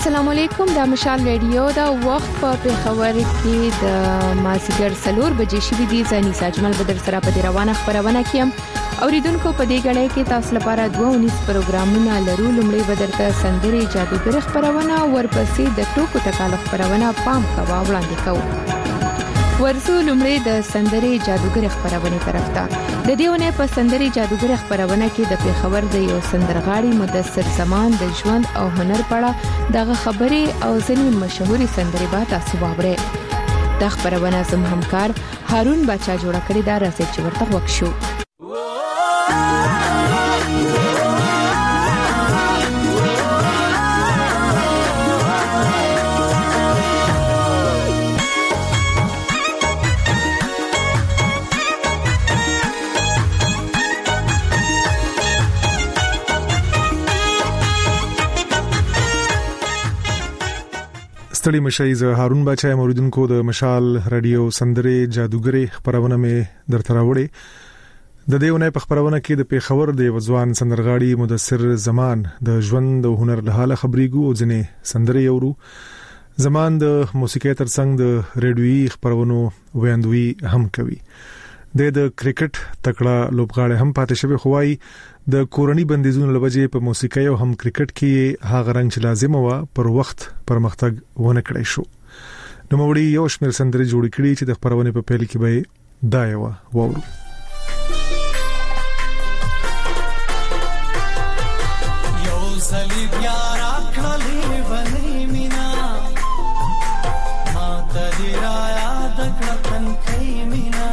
السلام علیکم د مشال ریډیو دا وخت په خبر کې د مازیګر 4 بجې شې دي ځاني ساجمل بدر سره په روانه خبرونه کیم اوریدونکو په دې غړې کې تاسو لپاره 2 پروګرامونه لرو لمړی بدر ته سندري جادوګر خبرونه ورپسې د ټوکو ټکالو خبرونه پام کوا وړاندې کوو ورسو لمړی د سندري جادوګر خبرونه طرف ته د دیونه په سندري جادوګر خبرونه کې د پیښور د یو سندرغاړي مدثر زمان د ژوند او هنر په اړه دغه خبري او ځینې مشهوري سندري به تاسو واورئ د خبرونه زم همکار هارون بچا جوړ کړی دا راځي چې ورته وښیو ستړي مشي ز هارون بچا موریدونکو د مشال رادیو سندري جادوګري خبرونه مې درته راوړې د دیونه په خبرونه کې د پیښور د وزوان سندرغاړي مدثر زمان د ژوند او هنر له حاله خبريګو او ځنې سندري یورو زمان د موسیقي ترڅنګ د ریډیوي خبرونو ویاندوي هم کوي د کرکټ تکړه لوبغاړي هم پاتې شوی خوای د کورنۍ بندیزونو لوجې په موسیقي او هم کرکټ کې هغه رنګ چې لازم و پر وخت پرمختګ ونه کړی شو نو موږ یو شمېر سندري جوړ کړي چې د خبرونه په پیل کې به دایو وورو یو صلیب یار اکړلې ونی مینا ما ته را یاد کړتن کې مینا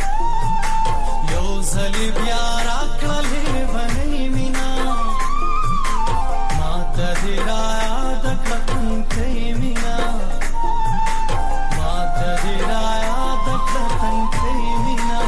یو صلیب یار اکړلې ونی مینا ما ته را یاد کړتن کې مینا ما ته را یاد کړتن کې مینا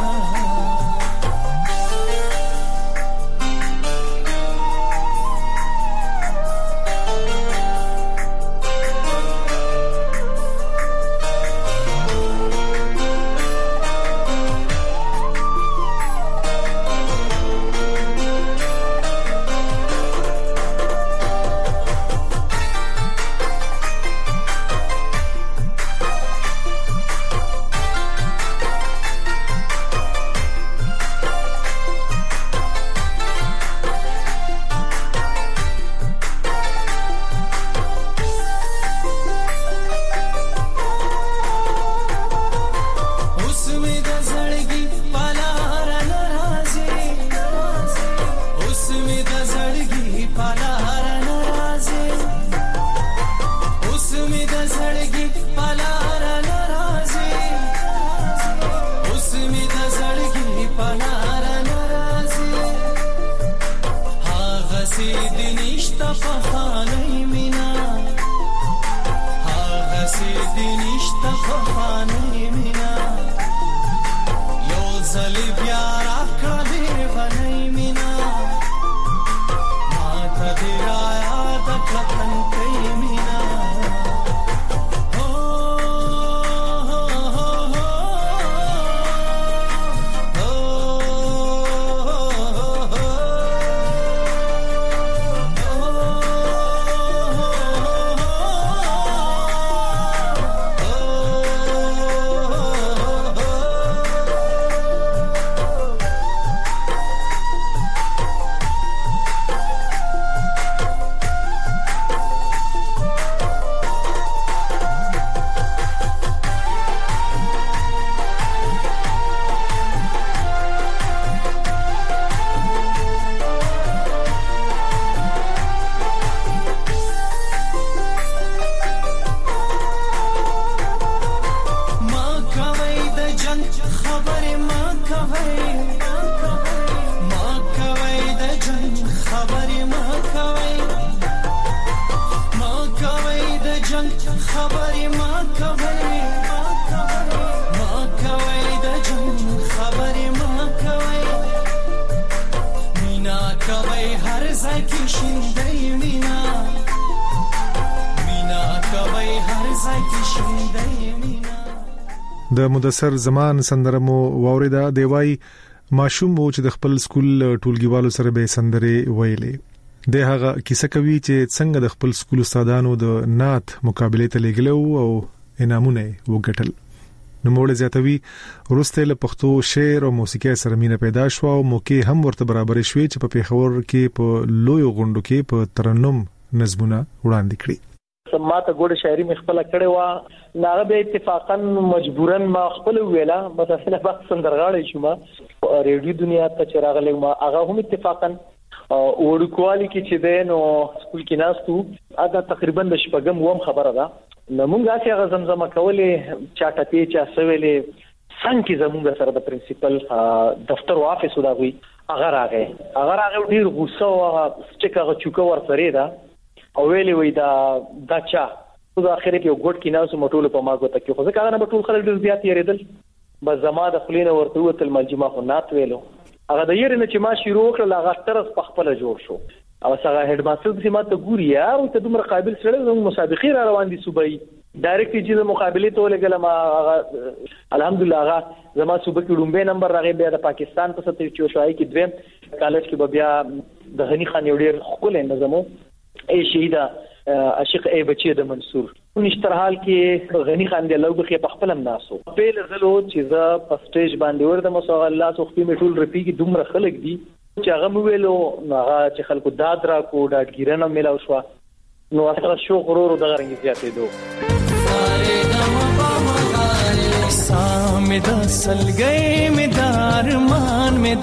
د مدثر زمان سندرمو واوریدا دی وای ماشوم وو چې د خپل سکول ټولګیوالو سره به سندري ویلې د هغه کیسه کوي چې څنګه د خپل سکول استادانو د نعت مقابله ته لګلو او انعامونه وګټل. نو موږ زیاتوي ورسته له پښتو شعر او موسیقي سره مینه پیدا شو او موقع هم ورته برابر شوي چې په پیښور کې په لوی غونډو کې په ترنم نظمونه وړاندې کړي. سماته ګوډه شاعري مخبله کړې و ناغه به اتفاقا مجبورا ما خپل ویلا بس اصله وخت سندرغاړی شوم ریډیو دنیا ته چراغله ما هغه هم اتفاقا وړکوالي کې چې دین او سکول کې ناستو ادا تقریبا د شپږم ووم خبره ده. نمونږه چې هغه زمزمه کولې چاټه پیچا سویلې څنګه زمونږ سره د پرنسپل دفتر او افیس وداوي هغه راغی ډیر غوسه او سټیکه چوکا ور سره ده او ویلې وای دا چا په اخر کې یو ګډ کې ناس مټول په ماګو ته کې خو ځکه هغه مټول خلک ډیر زیات یریدل بس زما د خلینو ورته وتل ملجمه خو نات ویلو هغه د یری نه چې ما شروع کړل هغه ترس په خپل جوړ شو او څنګه هډ ماستر چې ما ته ګوري او ته دومره قابل سره د مسابقې را روان دي صوبای ډایرکټ چې مقابله ته لګل ما الحمدلله هغه زما صوبه کې لومبه نمبر راغی بیا د پاکستان په 74 شای کې دویم کالج کې بیا د غنی خان یو ډیر خپل نظمو ای شهیدا عاشق ای بچی د منصور نشتر حال کې غنی خان دی لوګ کې په خپل ناسو په لزلو چې ز په سټیج باندې ورته مسو الله سو خپل میټول رپی کې دومره خلک دي چې هغه ویلو هغه چې خلکو داد را کو ډاډګیرنه ملاو شو نو هغه شو غرور د غرنګ زیاتې دو سامد سلګي مدار مان مې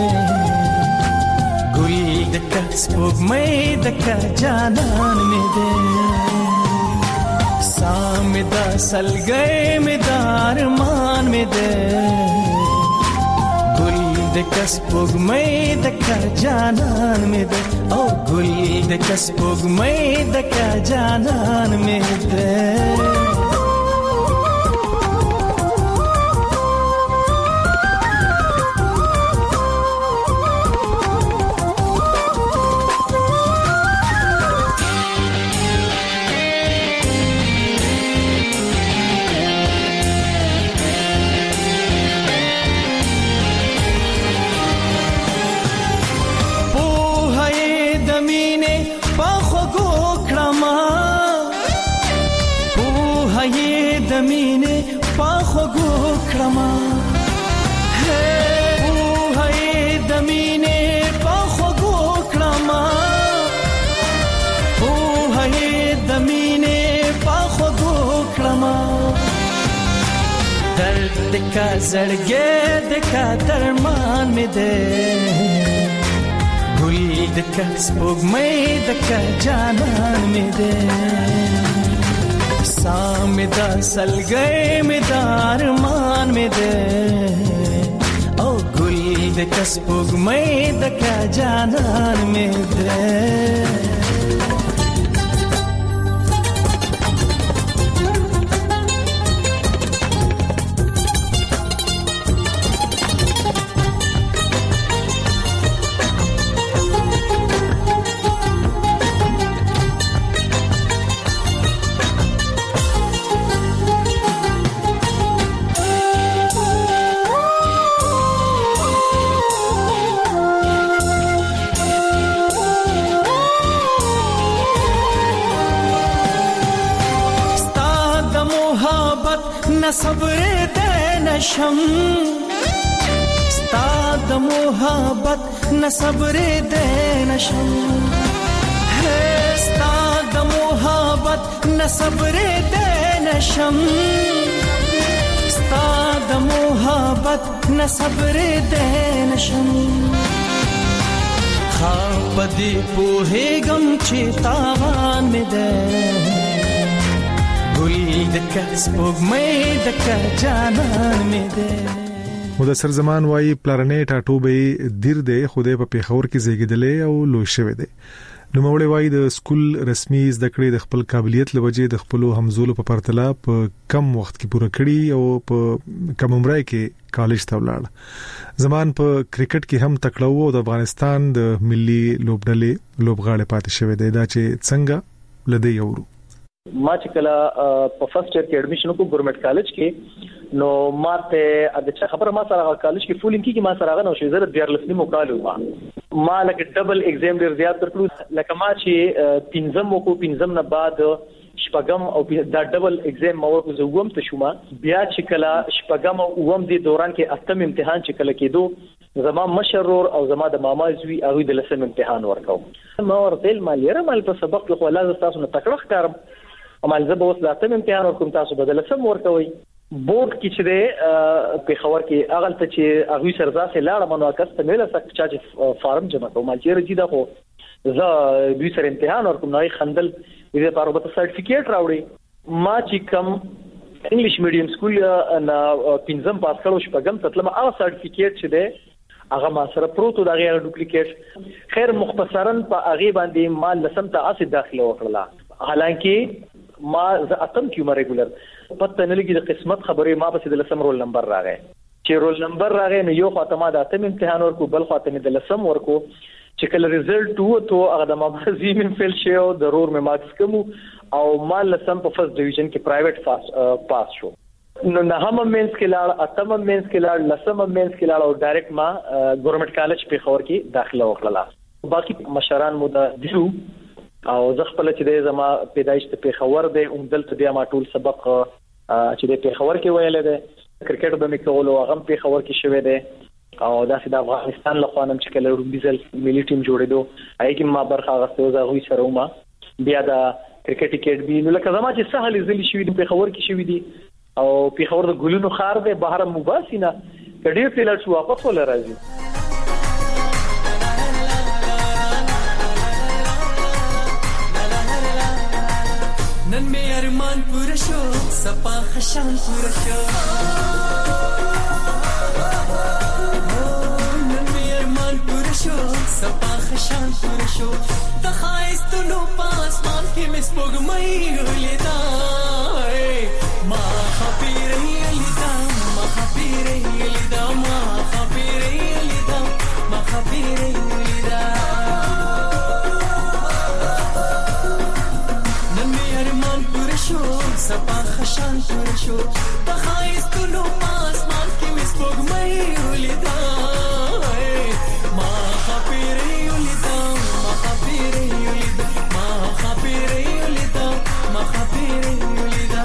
ده ګل د کسب مې د جانان مې ده سامد سلګي مدار مان مې ده د کسبوګ مې د کا جانان مې ده او ګل د کسبوګ مې د کا جانان مې ده مینه پاخو ګو کړما هه او هي د مینه پاخو ګو کړما او هي د مینه پاخو ګو کړما درد کا زړګې د کا درمان مې ده ګل د کا سپوږ مې د کا جانان مې ده سامدا سلګي مدار مان مې ده او ګل د کسبوګ مې د کا جانان مې ده صبر دې نشم ستا د محبت نه صبر دې نشم ستا د محبت نه صبر دې نشم ستا د محبت نه صبر دې نشم خاپ دې په هیګم چې تاوان مې ده مدثر زمان وايي پلارنې ټاټوبې دیر دی خوده په پیښور کې زیږیدلې او لوی شوی دی. نو مولوی وايي د سکول رسمي زده کړې د خپل قابلیت لوجې د خپل همزولو په پرتله په کم وخت کې پوره کړي او په کم عمر کې کالج ته ولاړ. زمان په کرکټ کې هم تکړه وو او د افغانستان د ملي لوبډلې لوبغاړي پاتې شوی دی. دا چې څنګه لدی یورو ما چې کله په فرست ایئر کې اډمیشن وکړ ګورنمنت کالج کې نو ماته د چا خبره ما سره کالج کې فولینګ کې ما سره غنو شو زره 14 نیمو کال و ما لکه ډبل ایگزام ډیر زیات درکړو لکه ما چې پنځم وکړو پنځم نه بعد شپږم او دا ډبل ایگزام ما ورکو زوم ته شوم بیا چې کله شپږم او اوم دی دوران کې اتم امتحان چې کله کېدو زما مشرور او زما د ماما زوی هغه د لسم امتحان ورکاو ما ورته مالیره مال په سبق کې خو لازم تاسو نه تکړه ښکارم مال زه به اوس د اتم امتحان ورکوم تاسو به د لسم ورکوي بورډ کې چې په خبر کې اغل ته چې هغه سرځه لاړه منو کسته مله سک چې فارم جمع کوم چې رجی دا خو زه دوی سره امتحان ورکوم نه خندل دې لپاره به سرټیفیکیټ راوړي ما چې کوم انګلیش میډیم سکول نه پنځم پاس کړو شپږم تطلم هغه سرټیفیکیټ چې ده هغه ما سره پروتو دا غیر ډوپلیکیټ خیر مختصرا په هغه باندې ما لسم ته اسې داخله وکړه حالانکه ما ز اتم کیو ریګولر پته نه لګي د قسمت خبره ما په د لسم رول نمبر راغی چې رول نمبر راغی نو یو خاطر ما د اتم امتحان ورکو بل خاطر د لسم ورکو چې کله ریزلټ وو ته هغه د مامازي من فیل شو ضرور مې مارکس کم او ما لسم په فرست ډیویژن کې پرایویټ پاس شو نو نه هم مینس کې لاړ اتم مینس کې لاړ لسم مینس کې لاړ او ډایرکټ ما ګورنمنت کالج په خور کې داخله وکړه باقي مشران مو د دیو او زه خپل چې د زما پیدایش ته خبر دی دلته بیا ما ټول سبق چې د خبر کې ویل دی کرکټ به مې کولو هغه په خبر کې شوې دی او داسې د افغانستان له خوانم چې کله رومبیزل ملي ټیم جوړېدو هغه کې ما برخه غوښتو زه غوي سره ومه بیا د کرکټ اکیډمي نو لکه زما چې سهل زلي شوې دی په خبر کې شوې دی او په خبر د ګلونو خار دی بهر مباسینه کډیر تل شو واپس ول راځي نن می ارمان پورا شو سپا خشان پورا شو نن می ارمان پورا شو سپا خشان پورا شو د خایستونو پاسمان کې مس پوګمای ولیدا ما خبيري لیدا ما خبيري لیدا ما خبيري لیدا ما خبيري لیدا سپا خشان پورا شو د خایستونو پاسمان کې مس پوګمای ولیدا ما خبيري ولیدا ما خبيري ولیدا ما خبيري ولیدا ما خبيري ولیدا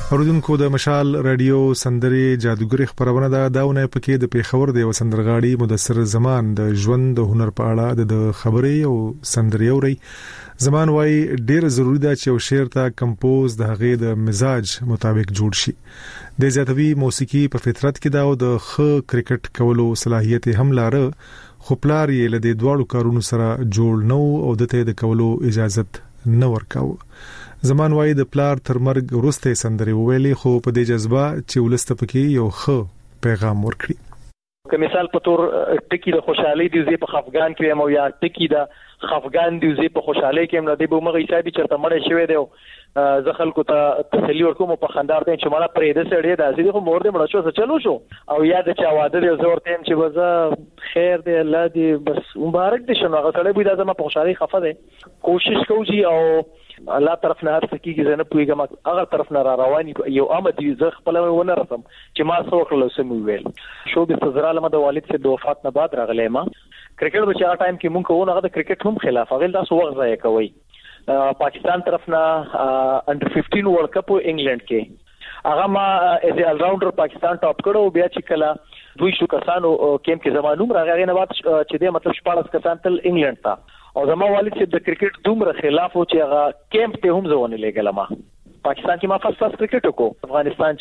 اوریدونکو د مشال رادیو سندري جادوګری خبرونه داونه پکې د پیښور دی وسندرغاړي مدثر زمان د ژوند د هنر په اړه د خبري او سندري اوري زمان وای ډیر ضروری ده چې یو شعر ته کمپوز د هغه د مزاج مطابق جوړ شي د زیاتوي موسیقي په فطرت کې دا او د خ کرکټ کولو صلاحیت هم لاره خو پلار یې له دې دوړو کارونو سره جوړ نو او د کولو اجازه نه ورکاو زمان وای د پلار تر مرګ وروسته سندري ویلي خو په دې جذبه چې ولسته پکې یو ښه پیغام ورکړي که مثال په تور ټکی د خوشحالي دی زی په خفګان کې مو یا ټکی د خفګان دی زی په خوشحالي کې هم د به مغه حسابي چرته مړ شوی دی زخل کو ته تسلی ورکوم په خندار ته چې مالا پرې د سړی د ازي خو مور دې مړ شو څه چلو شو او یاد چې واده دی زور ته چې وزه خیر دی الله دې بس مبارک دي شنو هغه سړی به د زما په خوشحالي خفه دی کوشش کوي او الله طرف نه هر څه کیږي زنه پويګم هغه طرف نه را رواني یو آمد زه خپل ونه رسم چې ما څو کړل سم ویل شو به سزرا لمه د والد سے د وفات نه بعد راغلی ما کرکټ په چا ټایم کې مونږ کوو هغه د کرکټ هم خلاف هغه تاسو وخت ضایع کوي پاکستان طرف نه انډر 15 ورلد کپ انګلند کې هغه ما از ال راونډر پاکستان ټاپ کړو بیا چې کله دوی شو کسانو کیم کې زمانوم راغی نه بعد چې د مطلب 14 کسان تل انګلند ته او زما والد چې د کرکټ دومره خلاف او چې هغه کیمپ ته هم ځونه لګل ما پاکستان کې ما فرست کرکټ وکړو افغانستان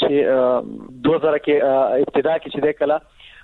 چې 2000 کې ابتدا کې چې د کله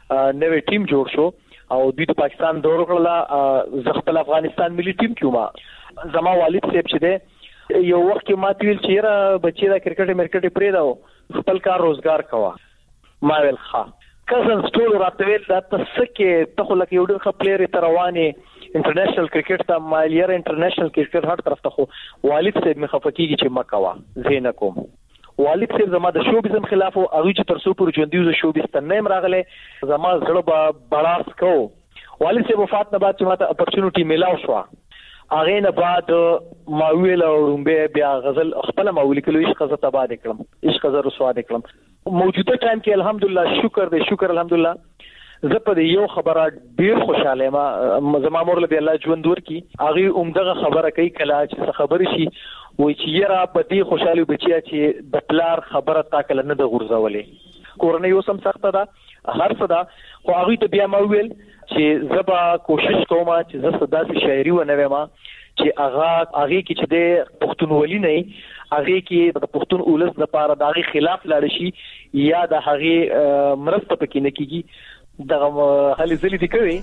نوې ټیم جوړ شو او دوی د پاکستان دور کړل زغتل افغانستان ملي ټیم کې ما زما والد صاحب چې ده یو وخت کې ما تیل چیرې بچی دا کرکټ مرکټ پرې دا خپل کار روزګار کوا ما ویل ښه کزن سټول راتویل دا تسکه ته خو لکه یو ډېر خپلېر ترواني انټرنیشنل کرکټ ته مالیر انټرنیشنل کرکټ هر طرف ته خو والد صاحب می خفقيږي چې مکوا زین کوم والد صاحب زما د شوبیزم خلاف او هغه چې تر څو پر ژوندۍ شوبیز ته نیم راغله زما زړه به بلاس کو والد صاحب وفات نه بعد چې ماته اپورتونټی میلاو شو هغه نه بعد ما ویل رومبه بیا غزل خپل ما ویل کلو عشق غزه تبا دکړم عشق غزه رسوا دکړم موجوده ټایم کې الحمدلله شکر الحمدلله زه په یو خبره ډیر خوشاله ما زما مور له الله ژوند ورکی هغه عمدغه خبره کوي کله چې خبر شي وای چې یرا په دې خوشاله بچیا چې د پلار خبره تا کله نه د غورځولې کورنۍ اوسم سخته ده هر څه ده خو هغه ته بیا ما ویل چې زبا کوشش کوم چې زه صداسي شاعري و نه وم چې هغه کې چې د پښتونولي نه هغه کې د پښتون اولس لپاره د هغه خلاف لاړ شي یا د هغه مرسته پکې نه کیږي دغه هلي ځلې دي کوي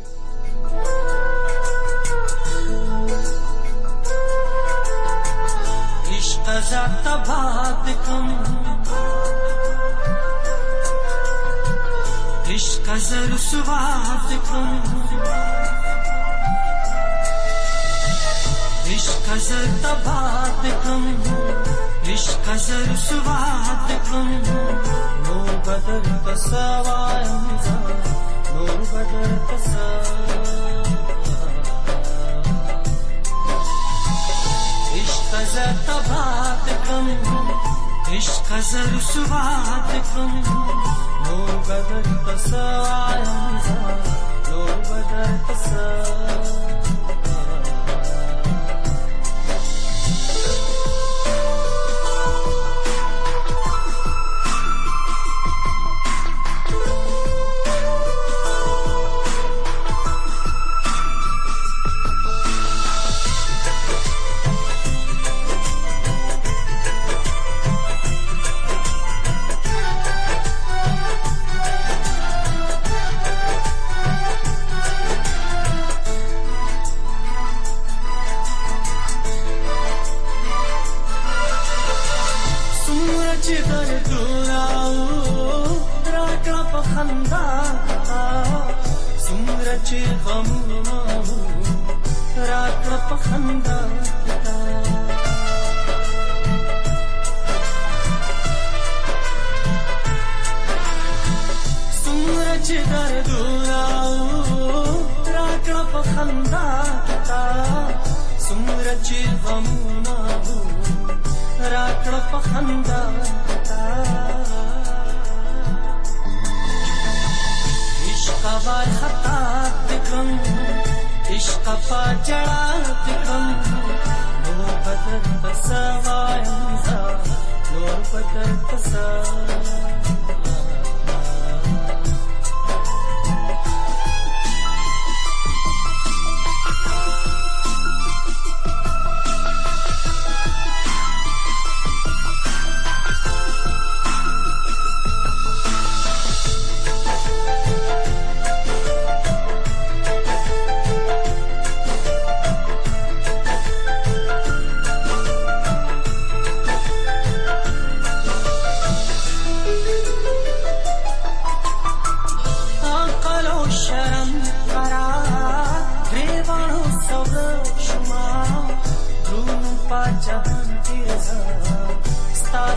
عشق ذات باد کم عشق زر سواد کم عشق زر باد کم عشق زر سواد کم نو بدل تسوایم نور بدر تسا عشق زر تباد کم عشق زر سواد کم نور بدر تسا نور بدر تسا نور بدر تسا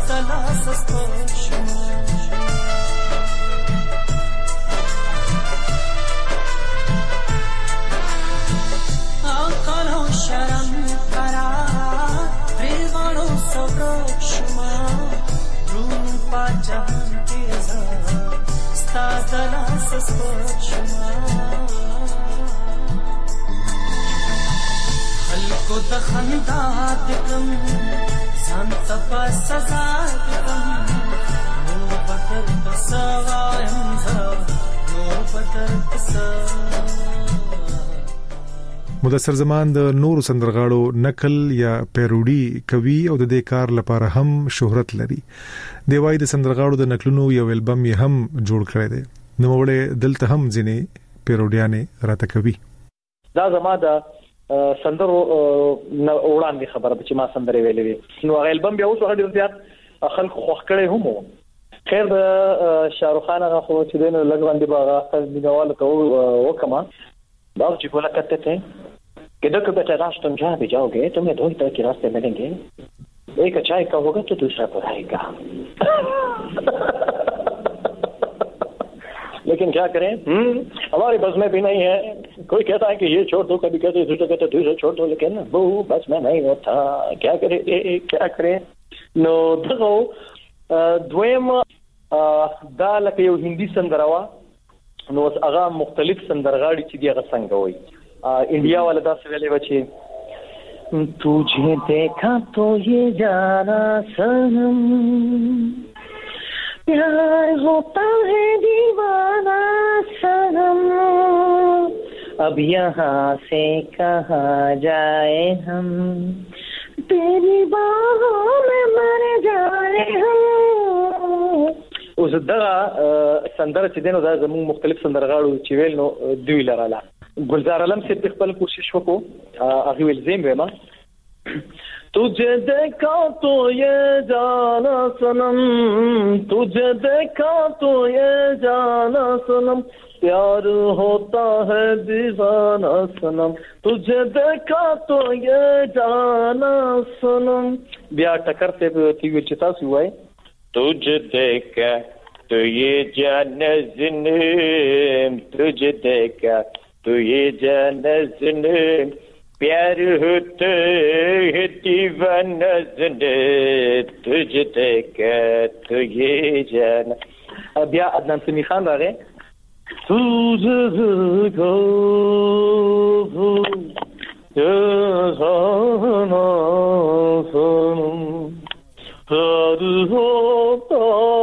لاس سپوږمۍ عقل او شرم قرار پریوانو سوګ شما درون په جهان کې زه ستا د لاس سپوږمۍ خلکو د خندا دکم ځان ته په سزا دکم نور بدر څه وایم زه نور بدر څه مدثر زمان د نورو سندرغاړو نقل یا پیروډي کوي او د دې کار لپاره هم شهرت لري. دی وايي د سندرغاړو د نقلونو یو البم یې هم جوړ کړی دی. نو وړه دلته هم ځینې پیروډیانه راته کوي. دا زما د سندرو وړاندې خبره چې ما سندرې ویلې وي. نو هغه البم بیا اوس هغه ډیر زیات خلک خوښ کړي هم خیر د شاهرخ خان هغه خو چې دینه لږ باندې باغ خپل مینوال ته وکما باغ چې کوله کته ته किधर को बेटा रास्ते तुम जहाँ भी जाओगे तुम्हें दो ही तरह के रास्ते मिलेंगे एक चाय का होगा तो दूसरा बुराई का लेकिन क्या करें हमारे बस में भी नहीं है कोई कहता है कि ये छोड़ दो कभी कहते दूसरा कहते दूसरा छोड़ दो लेकिन वो बस में नहीं होता क्या करें नो दगो دویم دا لکه یو هندي سندروا نو هغه مختلف سندرغاړي چې دی هغه څنګه وایي इंडिया वाला दास वेले बचे तुझे देखा तो ये जाना सनम प्यार होता है दीवाना सनम अब यहाँ से कहाँ जाए हम तेरी बाहों में मर जाए हम اوس دا سندره چې دینو دا زموږ مختلف سندرغاړو چې ویل نو دوی لراله گلزار علم سے خپل کوشش وکړو هغه ول زم وما तुझे देखा तो ये जाना सनम तुझे देखा तो ये जाना सनम प्यार होता है दीवाना सनम तुझे देखा तो ये जाना सनम بیا ټکر ته تیو چې تاسو وای तुझे देखा तो ये जाना सनम तुझे देखा तो ये जाना सनम प्यार होता है दीवाना सनम तुझे देखा तो ये जाना بیا عدنان سمی خان راغی तुझे देखा जाना सनम प्यार होता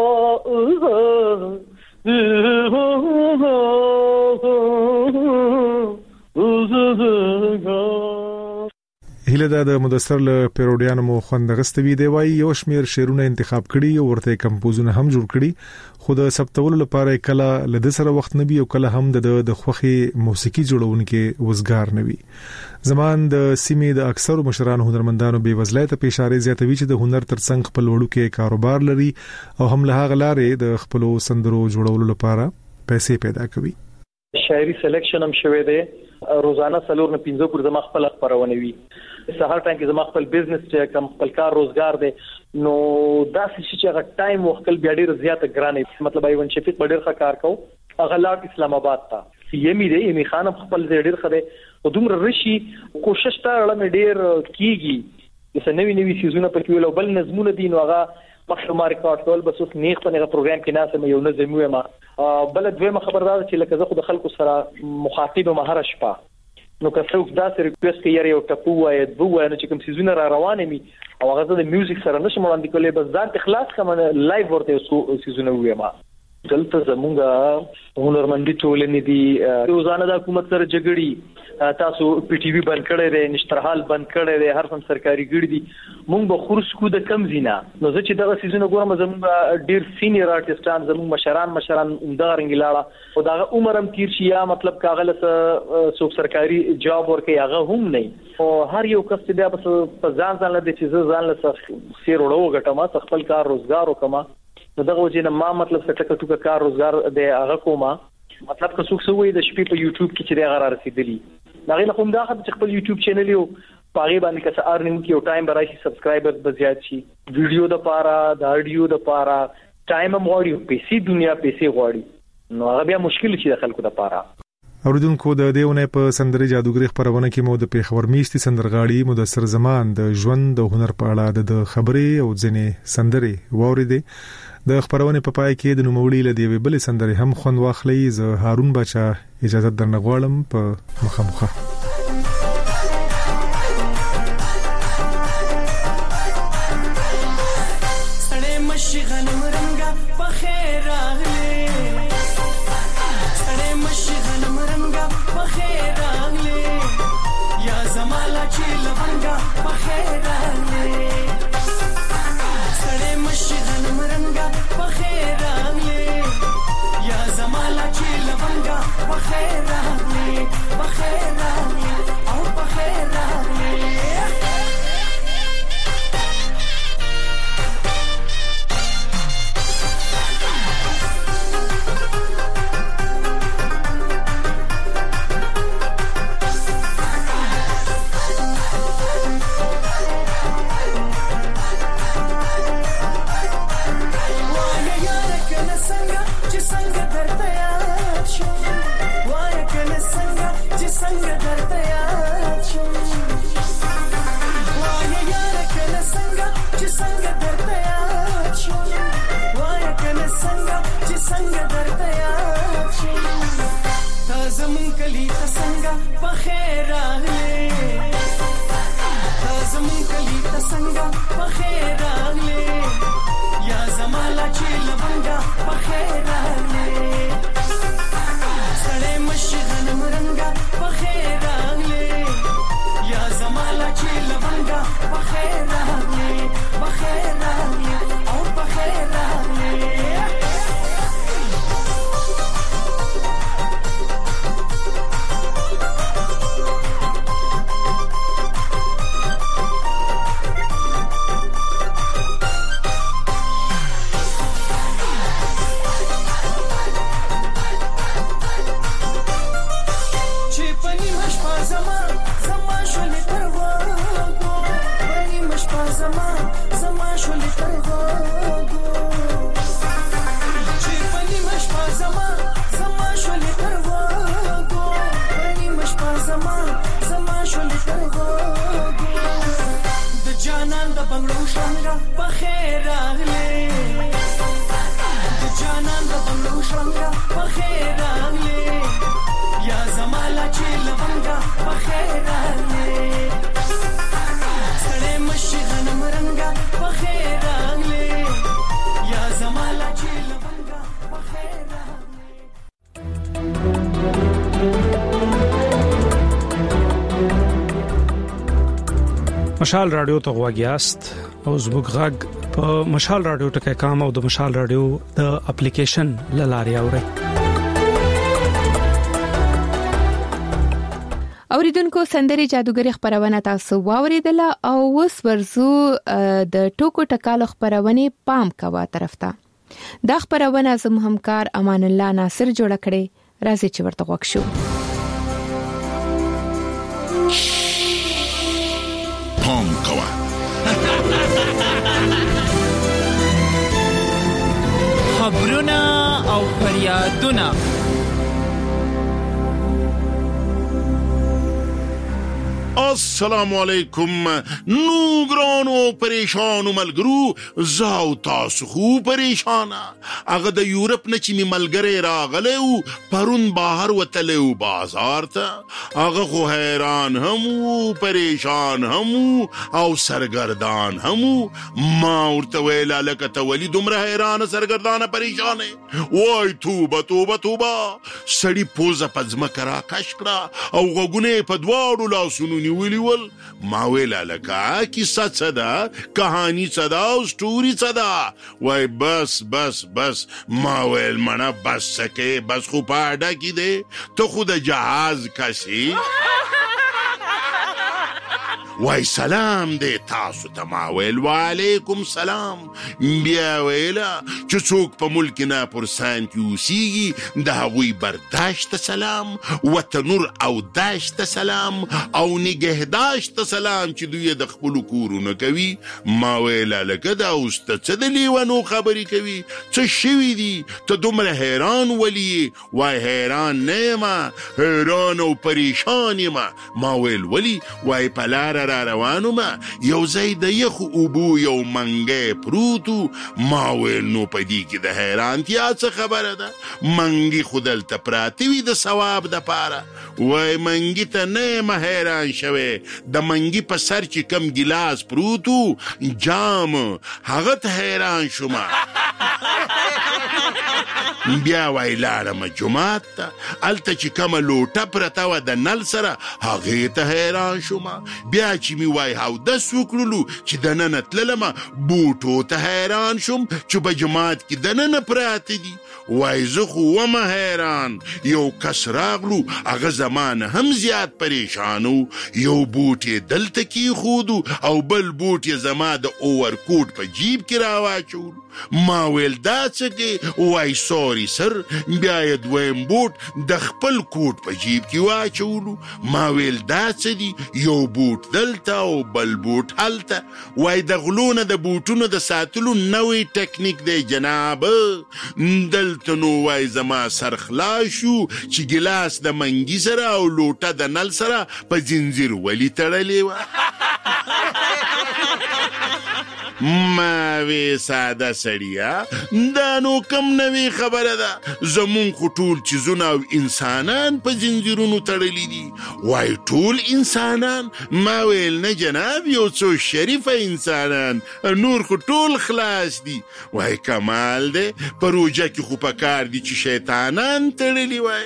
هله د مدثر له پیروډیانو مو خوند غستوي دی وای یو شمیر شعرونه انتخاب کړي او ورته کمپوزونه هم جوړ کړي خو د ثبتولو لپاره کله لد سره وخت نبي او کله هم د خوخي موسیقي جوړونکو وزګار نوي زمان د سیمې د اکثر مشرانو هنرمندانو به وزلایت په اشاره زیاتوي چې د هنر ترڅنګ خپل وړو کې کاروبار لري او هم له غلارې د خپل سندرو جوړولو لپاره پیسې پیدا کوي. شاعري سلیکشن هم شوه دی روزانه سلور نه 15 پر زما خپل خبرونه وي سهار ټایم کې زما خپل بزنس چې کم خپل کار روزګار دی نو دا چې هغه ټایم وختل بیا ډیر زیات ګرانه مطلب ایون شفیق ډیر ښه کار کو هغه لاټ اسلام آباد ته یمی دی یمی خان خپل ډیر خده او دومره رشي کوشش تا لړم ډیر کیږي چې نوې نوې سیزونه په کې ول بل نظمونه دي نو هغه مخشوم ریکارډ کول بس اوس نیغ په هغه پروګرام کې ناسه یو نظم وې ما بل دویمه خبردار چې لکه زه خو د خلکو سره مخاطب مهاره شپه نو که څوک دا سره ریکوست کوي یو ټپو وای دو وای نو چې کوم سیزونه را روانه می او هغه د میوزیک سره نشم وړاندې کولای بس ځان خلاص کوم لایو ورته سیزونه وې ما دلته زمونږه هنرمندي ټولنې دي روزانه د حکومت سره جګړې تاسو پی ټی وی بند کړی دی نشترحال بند کړی دی هر څن سرکاري ګړي دي مونږ به خورس کو د کم زینا نو زه چې دغه سیزونه ګورم زمونږ ډیر سینیئر آرټیستان زمونږ مشران عمدار انګلاړه او دغه عمرم تیر شي یا مطلب کاغله څوک سرکاري جاب ورکي هغه هم نه او هر یو کس چې بیا په ځان ځان لدی چې ځان له سیر وړو غټما خپل کار روزګار وکما نو دغه وجه ما مطلب څه ټکه کار روزګار دی هغه کومه مطلب که څوک سوي د شپې په یوټیوب کې چې دا غره رسیدلی دا غي له کوم دا خپل یوټیوب چینل یو پاغي باندې که څه ارنینګ کې او ټایم براشي سبسکرایبرز بزیات شي ویډیو د پاره د اډیو د پاره ټایم هم غواړي پیسې دنیا پیسې غواړي نو هغه بیا مشکل شي د خلکو د پاره اوریدونکو د دیونه په سندري جادوګری خبرونه کې مو د پیښور میشتي سندرغاړي مدثر زمان د ژوند د هنر په اړه د خبرې او ځنې سندري ووریدي د خبرونه په پای کې د نوموړي له دی بل سندري هم خوند واخلي ز هارون بچا اجازه درنغواړم په مخامخه مشال رادیو ته غواګیاست او زموږ غږ په مشال رادیو ټکي کام او د مشال رادیو د اپلیکیشن لاري اوري اوریدونکو سندري جادوګری خبرونه تاسو واوریدله او وس ورزو د ټوکو ټکالو خبرونه پام کوا طرف ته دا خبرونه زم همکار امان الله ناصر جوړ کړي راځي چې ورته وښیو پام کوا خبرونه او فریادونه السلام علیکم نو ګرانو پریشانو ملګرو زاو تاسو خو پریشانه هغه د یورپ نه چې ملګری راغلی او پرون بهر وتلی او بازار ته هغه خو حیران هم پریشان هم او سرګردان هم ما ورته ویل لکه ته ولې دومره حیرانه سرګردانه پریشانه وای توبه توبه توبه سړی پوزه په ځمکه راکش کړه او غوږونه په دواړو لاسونو ول ما ویل لکه کیسه څه ده کہانی څه ده او سټوري څه ده وای بس بس بس ما ویل مړه بس سکه بس خو پاډه کی دی ته خو د جهاز کسي وای سلام دی تاسو ته ما ویل وعلیکم سلام. بیا ویله چې څوک په ملک ناپرسان کې اوسیږي د هغوی برداشت ته سلام، وطنور او داشت ته سلام او نگهداشت ته سلام چې دوی د خپلو کورونه کوي. ما ویل هلکه دا اوس ته څه د لیونو خبرې کوي؟ څه شوي دي؟ ته دومره حیران ولي یې؟ وای حیران نه یمه، حیران او پریشان یمه. ما ویل ولي؟ وای په لاره را روانو ما یو ځای د یخو اوبو یو منګی پروتو. ما ویل نو په دې کې د حیرانتیا څه خبره ده؟ منګي خو دلته پراته وي د ثواب دپاره. وای منګي ته نه یم حیران شوی، د منګي په سر چې کم ګیلاس پروتو جام هغه ته حیران شومه. بیا وای لاړم جومات ته، هلته چې کومه لوټه پرته وه د نل سره هغې ته حیران شومه. بیا چې مې وای اودس وکړلو چې دننه تللمه بوټو ته حیران شوم چې په جومات کې دننه پراته دي. وای زه خو ومه حیران. یو کس راغلو هغه زمانه هم زیات پریشانو، یو بوټ یې دلته کېښودو او بل بوټ یې زما د اوورکوټ په جیب کې راواچولو. ما ویل دا څه کې؟ وای سوري سر. بیا یې دویم بوټ د خپل کوټ په جیب کې واچولو. ما ویل دا څه دي؟ یو بوټ دلته او بل بوټ هلته. وای د غلونه د بوټونو د ساتلو نوی ټکنیک دی جناب. دلته نو وای زما سر خلاص شو چې ګیلاس د منګي سره او لوټه د نل سره په زنځیر ولي تړلې وه. ما وی ساده سړیا دا نو کم نوی خبره ده، زمون خو ټول چیزونه او انسانان په زنځیرونو تړلی دي. وای ټول انسانان؟ ما ویل نه جناب، یو څو شریفه انسانان، نور خو ټول خلاص دي. وای کمال دی، په روژه کې خو په کار دي چې شیطانان تړلی وای.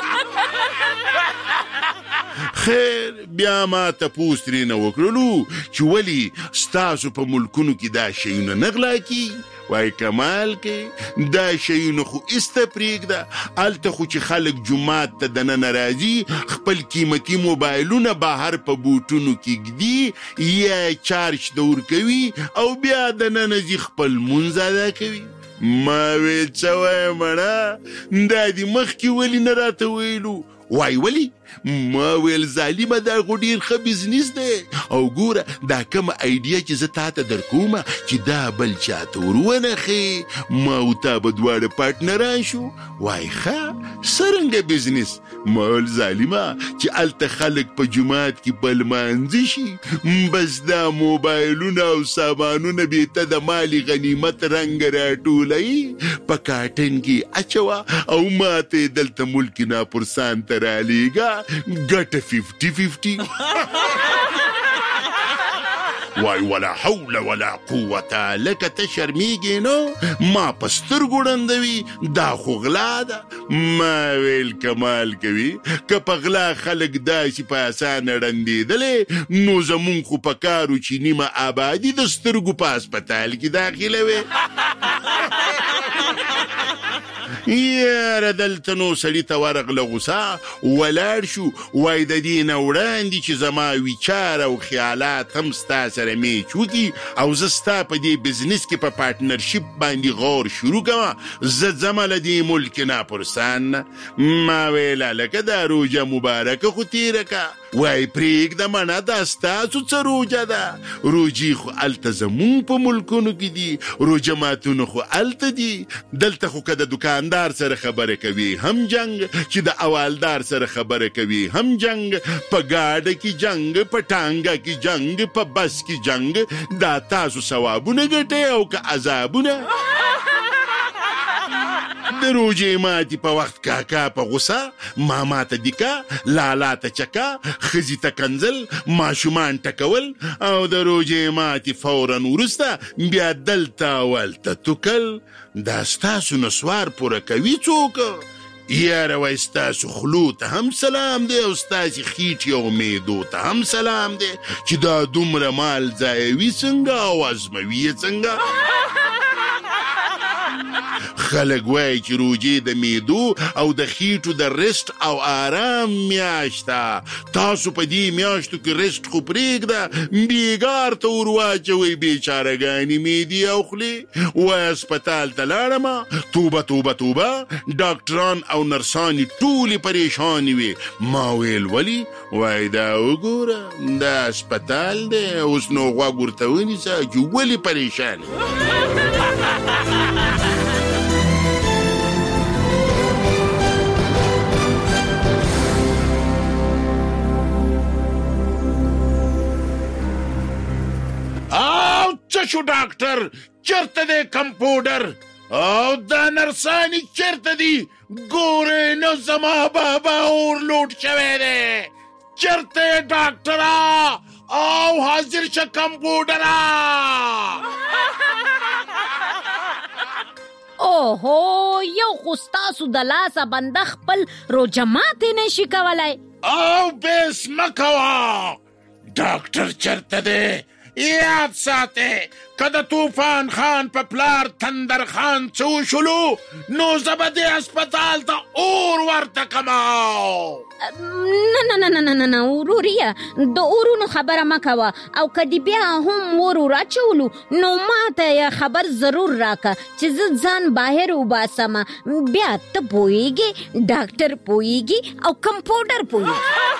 خیر بیا ما تپوس ترېنه وکړلو چې ولې ستاسو په ملکونو کې دا شیونه نه غلا کېږي. وای کمال کې دا شیونه خو ایسته پرېږده، هلته خو چې خلک جومات ته دننه راځي خپل قیمتي موبایلونه بهر په بوټونو کې ږدي یا چارج ته ورکوي او بیا دننه ځي خپل لمونځ ادا کوي. ما ویل څه وایم مړه، دا دې مخکې ولې نه راته ویلو؟ وای ولی؟ ما ویل ظالمه دا خو ډېر ښه بزنس دی او ګوره دا کومه ایډیا چې زه تا ته در کومه چې دا بل چاته ور ونښې، ما او تا به دواړه پارټنران شو. وای ښه څرنګه بزنس؟ ما ویل ظالمه چې هلته خلک په جومات کې په لمانځه شي، بس دا موبایلونه او سامانونه بېته د مال غنیمت رنګ راټولوي په کاټن کې اچوه او ما ته یې دلته ملک ناپرسان ته رالیږه ګټه 50-50. وای ولا حول ولا قوة، لکه ته شرمیږې نو ما په سترګو ړندوي، دا خو غلا ده. ما ویل کمال کوي، که په غلا خلک داسې په اسانه ړندېدلې نو زمونږ خو په کارو چې نیمه آبادي د سترګو په هسپتال کې داخلوي. یاره دلته نو سړي ته ورغله غوسه، ولاړ شو. وای د دې نه وړاندې چې زما ویچار او خیالات هم ستا سره میچ وکړي او زه ستا په دې بزنس کې په پارټنرشپ باندې غور شروع کومه، زه ځمه له دې ملک ناپرسان نه. ما ویل هلکه دا روژه مبارکه خو تېره که. وای پرېږده منه، دا ستاسو څه روژه ده؟ روژې خو هلته زمونږ په ملکونو کې دي، روژه ماتونه خو هلته دي. دلته خو که د دکاندار سره خبره کوي هم جنگ، چې د اوالدار سره خبره کوي هم جنگ، په گاډه کې جنگ، په ټانګه کې جنگ، په بس کې جنگ. دا تاسو ثوابونه ګټئ او که عذابونه. د روژې ماتي په وخت کاکا په غوسه، ماما ته دیکا، لالا ته چکا، ښځې ته کنځل، ماشومان ټکول او د روژې ماتي فورا وروسته بیا دلته ولته توکل. دا ستاسو نسوار پوره کوي څوک؟ یاره وای ستاسو خلو ته هم سلام دی او ستاسې خیټې او معدو ته هم سلام دی چې دا دومره مال ضایعوي څنګه او ازموي یې څنګه. خلک وایي چې روجې د معدو او د خېټو د ریسټ او آرام میاشت ده. تاسو په دې میاشتو کې ریسټ خو پرېږده، بیګار ته ور واچوئ بیچارهګانې معدې او خولې. وایي هسپتال ته لاړمه، توبه توبه توبه، ډاکټران او نرسانې ټولې پریشانې وې. ما ویل ولې؟ وایي دا وګوره دا هسپتال دی، اوس نو غوږ ورته ونیسه چې ولې پریشان او څه شو ډاکټر؟ چرته دی کمپاوډر او دا نرسانې چرته دي؟ ګورې نو زما بابا اورلوډ شوی دی. چرته یې ډاکټره او حاضر شه کمپاوډره. اوهو یو خو ستاسو د لاسه بنده خپل روژه ماتې نشي کولی. او بیس مه کوه، ډاکټر چرته دی؟ یاد ساته که د طوفان خان په پلار تندر خان څه وشلو نو زه به دې هسپتال ته اور ورته کما. نه وروریه د اورونو خبره مه کوه، او که دې بیا هم اور راچولو نو ما ته خبر ضرور راکه چې زه ځان بهر وباسم. بیا ته پوهیږې، ډاکټر پوهیږي او کمپاوډر پوهیږي.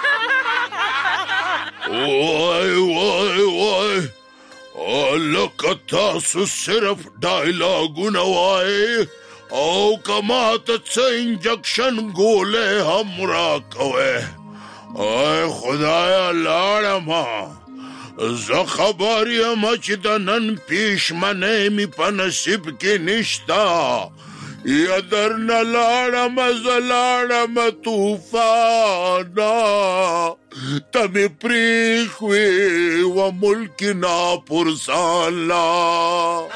وای لکه تاسو صرف ډایلاګونه وایي او که ماته څه انجکشن ګولې هم راکوئ. ای خدایه لاړمه، زه خبر یم چې د نن پیشمنۍ مې په نصیب کې نشته. یا درنه لاړمه زه لاړمه طوفانه، ته مې پرېښوې و ملک ناپرسان لا.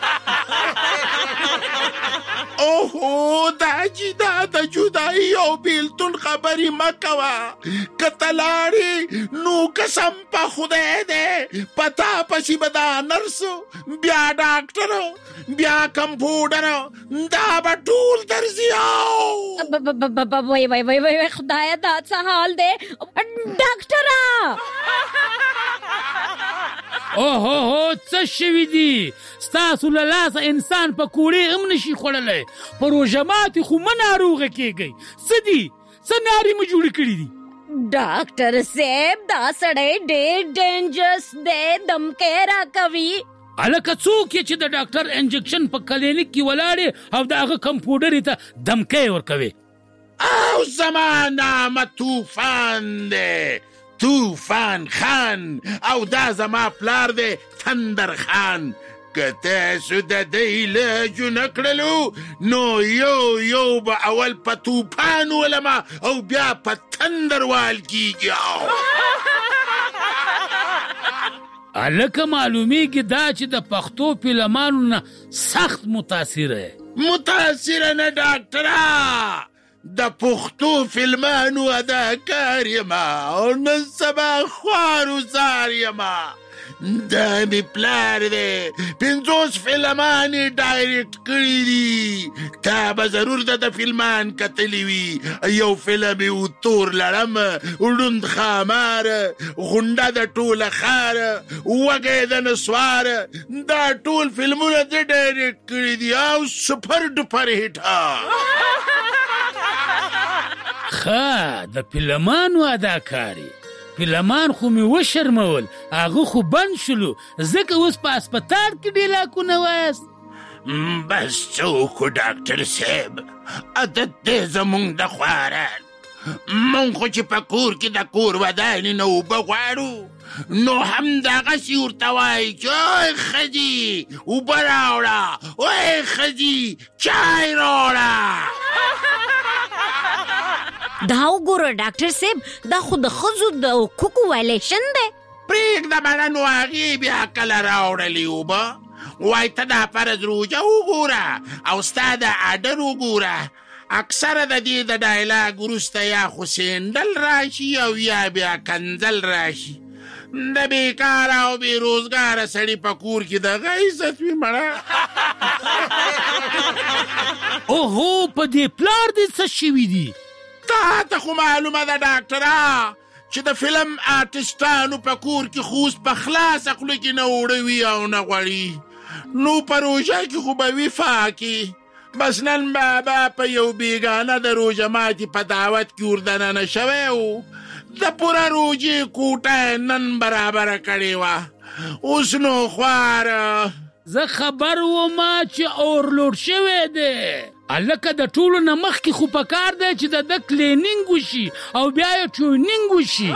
اوهو دا د جدایي او بیلتون خبرې مه کوه. که ته لاړې نو قسم په خدای دی په تا پسې به دا نرس بیا ډاکټر بیا کمپاوډر دا به ټول درځي. وای خدایه دا څه حال دی ډاکټره؟ اوهو څه شوي دي؟ ستاسو له لاسه انسان په کوړې هم نشي خوړلی. په روژه ماتې خو مه ناروغه کېږئ. څه دي؟ څه نارې مو جوړې کړي دي؟ ډاکټر صاحب دا سړی ډېر ډینجرس دی، دمکې راکوي. هلکه څوک یې چې د ډاکټر انجکشن په کلینیک کې ولاړې او د هغه کمپاوډرې ته دمکې ورکوي؟ او زما نامه طوفان دی، طوفان خان، او دا زما پلار دی تندر خان. که تاسو د دې علاجونه کړلو نو یو به اول په طوفان ولمه او بیا په تندر وال کیږي. هلکه معلومیږي دا چې د پښتو فلمانو نه سخت متاثره نه ډاکټره. د پښتو فلمانو اداکار یما او نن سبا خوار وزار یما. دا مې پلار دی 50 فلمانې ډایرکټ کړي دي. تا به ضرور د فلمان کتلی وي. یو فلم یې و تور لړم، ړوند ښامار، غونډه د ټوله ښار، وږی د نسوار. دا ټول فلمونه د ډایرکټ کړي دي او سپر ډوپر هیټ. ښه د فلمانو اداکاري، فلمان خو مې وشرمول، هغه خو بند شلو، ځکه اوس په هسپتال کې ډیلاکونه وایاست. بس څه وکړو ډاکټر صاحب، عادت دی زمونږ د خواران. مونږ خو چې په کور کې د کور ودانې نه اوبه غواړو نو همدغسې ورته وایي چې اوی ښځې اوبه راوړه، اوی ښځې چای راوړه. دا وګوره ډاکټر صاحب دا خو د ښځو د حقوقو وایلیشن دی. پرېږده مړه نو هغې بیا کله راوړلې اوبه. وایي ته دا فرض روژه وګوره او ستا د اډر وګوره. اکثره د دې د ډایلاګ وروسته یا خو سینډل راشي او یا بیا کنځل راشي. د بیکاره او بېروزګاره سړي په کور کې دغه عزت وي مړه. اوهو په دې پلار دې څه شوي دي؟ تا ته خو معلومه ده ډاکټره چې د فلم آرټسټانو په کور کې خوست په خلاصه خوله کې نه اوړوي او نه غوړي، نو په روژه کې خو به وي فاکي. بس نن بابا په یو بیګانه د روژه ماتي په دعوت کې وردننه شوی و، د پوره روژې کوټه نن برابره کړې وه. اوس نو خواره زه خبر وم چې اورلوډ شوی دی. هلکه د ټولو نه مخکې خو په کار دی چې د کلینینګ وشي او بیا یې ټیونینګ وشي.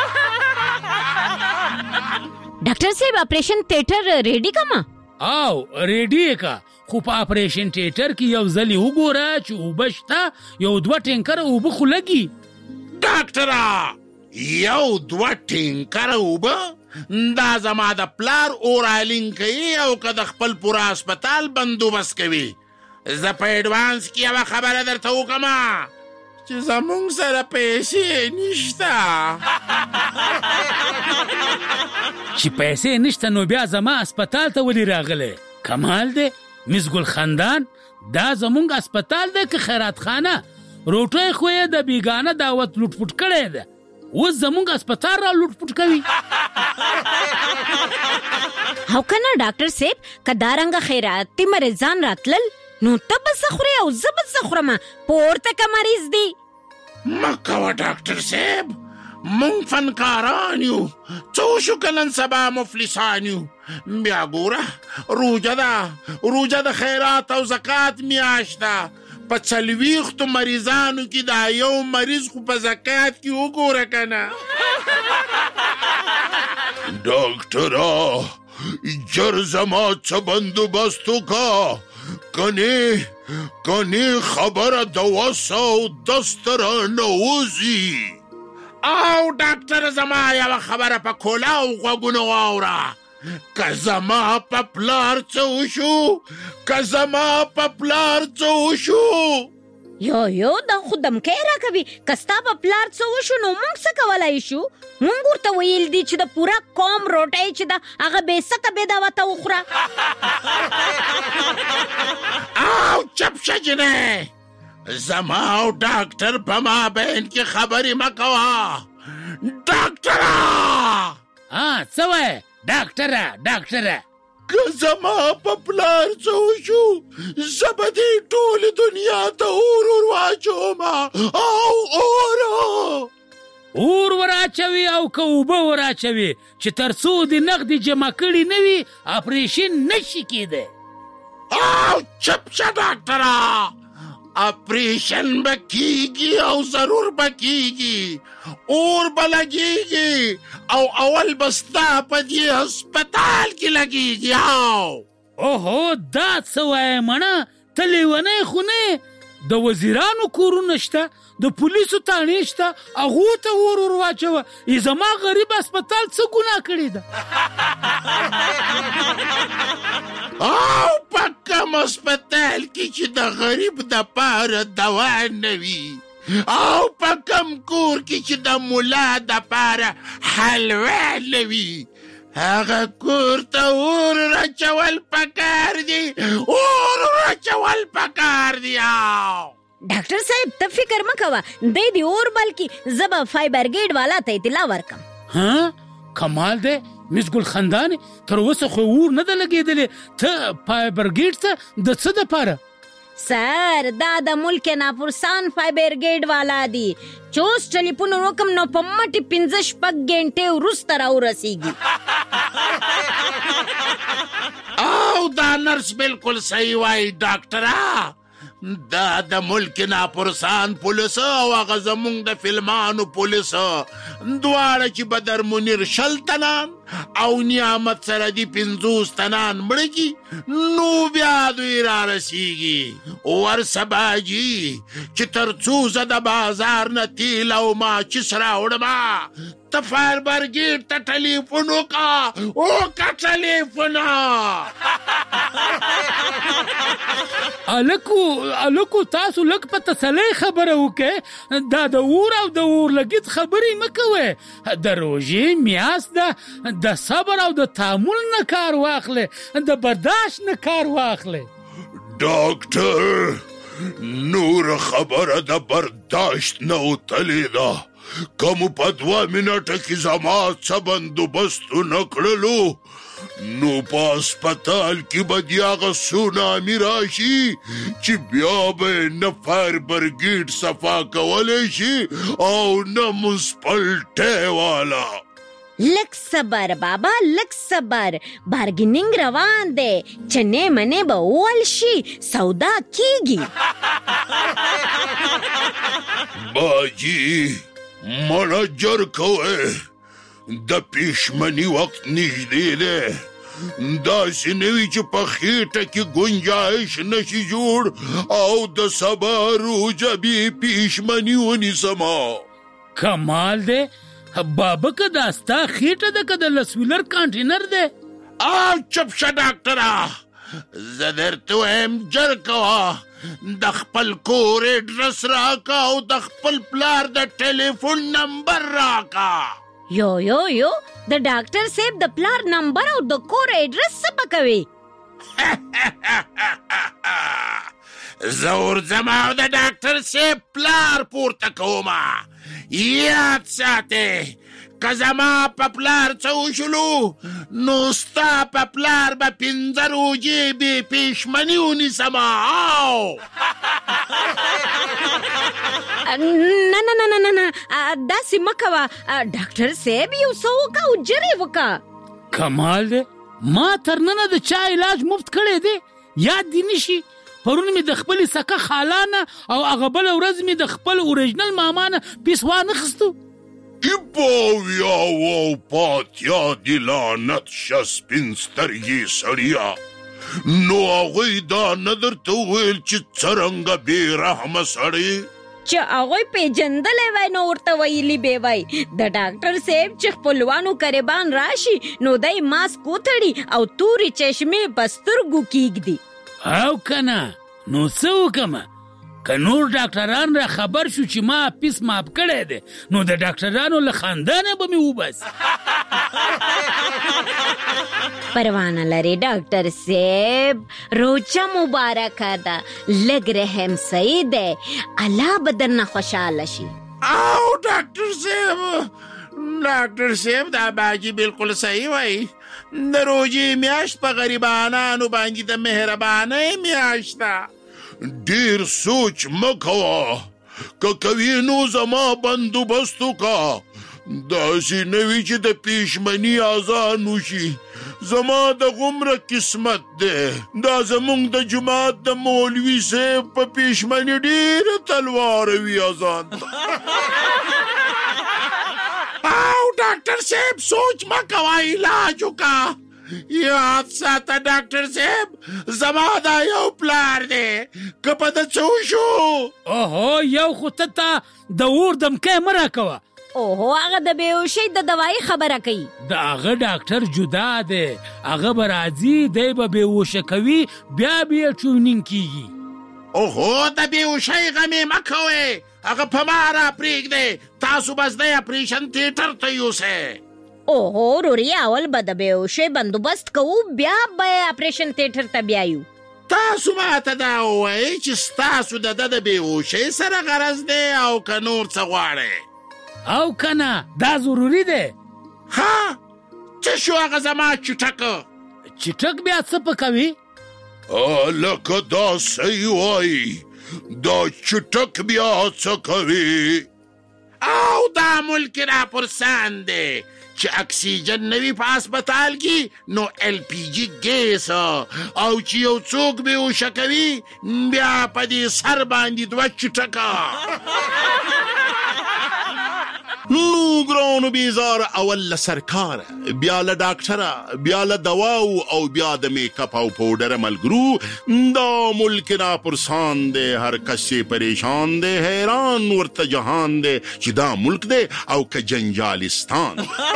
ډاکټر صاحب اپریشن تیټر ریډي کما؟ او ریډي کا، خو په اپریشن تیټر کې یو ځلې وګوره چې اوبه شته، یو 2 ټینکره اوبه خو لګي. ډاکټره یو 2 ټینکره اوبه؟ دا زما د پلار اورالینګ کوي او که د خپل پوره هسپتال بندوبست کوي. زه په ایډوانس کې یوه خبره درته وکړم چې زمونږ سره پیسې نشته. چې پیسې نشته نو بیا زما هسپتال ته ولې راغلی؟ کمال دی مس ګل خندان، دا زمونږ هسپتال دی که خیرات خانه؟ روټۍ خو یې د بیګانه دعوت لوټ پوټ کړی ده، اوس زمونږ هسپتال را لوټ پوټ کوي. او کنه ډاکټر صاحب که دارنګه خیراتي مریضان راتلل نو ته به څه خورې او زه به څه خورم؟ پورته که مریض دی. مه کوه ډاکټر صاحب، مونږ فنکاران یو، څه وشو که نن سبا مفلسان یو؟ بیا ګوره روژه د خیرات او زکات میاشت ده، په 40 مریضانو کې دا یو مریض خو په زکات کې وګوره کنه. ډاکټره جر زما څه بندوبست وکړه، کنې خبره د وس او دستره نه وځي. او ډاکټر زما یوه خبره په کولاو غوږونو واوره، که زما په پلار څه وشو یو دا خو دمکی راکوي. که ستا په پلار څه وشو نو موږ څه کولی شو؟ موږ ورته ویل دي چې د پوره قوم روټۍ چې ده هغه بېسکه بې دعوته وخوره. او چپ شه جنۍ، زما او ډاکټر په مابین کې خبرې مه کوه. ډاکټره څه وایې ډاکټره؟ که زما په پلار څه وشو زه به دې ټولې دنیا ته اور واچوم. او اور وراچوي او که اوبه وراچوي چې تر څو د نغدې جمع کړي نه وي اپریشن نشي کېدی. او چپ شه ډاکټره، اپریشن به کیږي او ضرور به کیږي، اور به لګیږي او اول به ستا په دې هسپتال کې لګیږي. اوهو دا څه وایې مړه، ته لیونی خو نه؟ د وزیرانو کورونه شته، د پولیسو تاڼې شته، هغو ته اور واچوه. زما غریب هسپتال څه ګناه کړې ده؟ او په کوم هسپتال کې چې د غریب دپاره دوا نه وي، او په کوم کور کې چې د ملا دپاره حلوا نه وي، هغه کور ته اور راچول پکار دي. ډاکټر صاحب ته فکر مه کوه، دی د اور بلکې زه به فایر بریګیډ والا ته اطلاع ورکم. کمال دی مس ګل خندانې، تر اوسه خو اور نه ده لګېدلې، ته فایر بریګیډ ته د څه دپاره؟ سر دا د ملک ناپرسان فایر بریګیډ والا دي، چې اوس ټلیفون وکم نو په مټې 5-6 غنټې وروسته راورسېږي. او دا نرس بالکل صحیح وایي ډاکټره، دا د ملک ناپرسان پولیس او هغه زمونږ د فلمانو پولیس دواړه چې بدر منیر 100 تنان او نعمت سره دي 50 تنان مړه نو بیا دوی را رسیږي. ورسبا جي چې تر څو زه د بازار نه تیل او ماچس راوړم، ته فایر بریګیډ ته ټلیفون وکړه ټلیفون. الکو تاسو لږ په تسلۍ خبره وکړئ، دا د اور او د اور لګید خبرې مه کوئ. د روژې میاشت ده، د صبر او د تحمل نه کار واخلئ، د برداشت نه کار واخلئ. ډاکټر نور خبره د برداشت نه وتلې ده. که مو په 2 منټه کې زما څه بندوبست ونه کړلو نو په هسپتال کې به د هغه سونامي راشي چې بیا به نه فایر برګیډ صفا کولی شي او نه منسپلټۍ والا. لږ صبر بابا، لږ صبر. بارګیننګ روان دی، چنې منې به وول شي، سودا کیږي. باجی منجر کوئ، د پیشمنی وقت نږدې دی. داسې نه وي چې په خېټه کې ګنجایش نشي جوړ او د سبا روجه بې پیشمني ونیسمه. کمال دی بابا، که دا ستا خېټه ده که د لسویلر کانټینر دی؟ چپ شه ډاکټره، زه درته وایم جر کوه، د خپل کور اډرس راکه او د خپل پلار د ټلیفون نمبر راکه. یو د ډاکټر صاحب د پلار نمبر او د کور اډرس څه پکوي؟ زه ورځم او د ډاکټر صاحب پلار پورته کومه. یاد ساتئ، که زما په پلار څه وشلو نو ستا په پلار به 5 روجې بې پیشمني ونیسمه. نه داسې مه کوه ډاکټر صاحب، یو څه وکړه او جرې وکړه. کمال دی ما تر ننه د چا علاج مفت کړی دی، یاد دی نشي؟ پرون مې د خپلې سکه خالانه او هغه بله ورځ مې د خپل اوریجنل ماما نه پیس وانخیستو. ایباویا او پاتیا دی لعنت شه سپین سترګې سړیه. نو هغوی دا نه درته وویل چې څرنګه بې رحمه سړی؟ چې هغوی پیژندلی وای نو ورته ویلي به وای. د ډاکټر صاحب چې خپلوانو قریبان راشي نو دی ماسک وتړي او تورې چشمې په سترګو کیږدي. او کنه نو څه وکمه؟ که نور ډاکټران را خبر شو چې ما پیس ماپ کړی دی نو د ډاکټرانو له خاندانه به مې وباسي. پروانه لري ډاکټر صاحب، روجه مبارکه ده، لږ رحم صحیح دی، الله به درنه خوشحاله شي. او ډاکټر صاحب دا باجی بالکل صحیح وایي. د روجې میاشت په غریبانانو باندې د مهربانۍ میاشت ده. ډیر سوچ مه کوه، که کوي نو زما بندوبست وکړه. داسې نه وي چې د پیشمني آزان وشي. زما د غومره قسمت دی، دا زمونږ د جماعت د مولوي صاحب په پیشمني ډېره تلواره وي آزان. او ډاکټر صاحب سوچ مه کوه، علاج وکړه. یاد ساته ډاکټر صاحب، زما دا یو پلار دی، که په ده څه وشو اوهو یو خو ته د اور دمکی مه راکوه. اوهو هغه د بېهوشۍ د دوایي خبره کوي. د هغه ډاکټر جدا دی، هغه به راځي، دی به بېهوشه کوي، بیا بیا ټیونینګ کیږي. اوهو د بېهوشۍ غم یې مه کوئ، هغه په ما را پرېږدئ. تاسو بس دی اپریشن تیټر ته یوسئ. اوهو روري، اول به د بېهوشۍ بندوبست کوو، بیا به اپریشن تیټر ته بیایو. تاسو ماته دا ووایئ چې ستاسو د ده د بېهوشۍ سره غرض دی او که نور څه غواړئ؟ او کنه دا ضروري دی. ها څه شو هغه زما چټک؟ چټک بیا څه پکوي؟ لکه دا صحیح وایي، دا چټک بیا څه کوي؟ او دا ملک را پرسان دی چې اکسیجن نوي په هسپتال کې نو LPG ګیس او چې یو څوک بېهوشه کوي بیا په دې سر باندې 2 چټکه. نو ګرانو بیزار، اول له سرکاره، بیا له ډاکټره، بیا له دواو او بیا د میک اپ او پاوډر ملګرو. دا ملک را پرسان دی، هر کس پریشان دی، حیران ورته جهان دی چې دا ملک دی او که جنجالستان.